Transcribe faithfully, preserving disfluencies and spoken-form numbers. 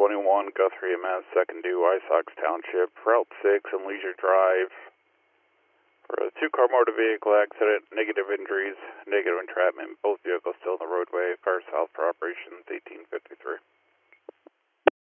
twenty-one, Guthrie M S, second due, Isox Township, Route six and Leisure Drive. For a two-car motor vehicle accident, negative injuries, negative entrapment. Both vehicles still on the roadway. Fire south for operations eighteen fifty-three.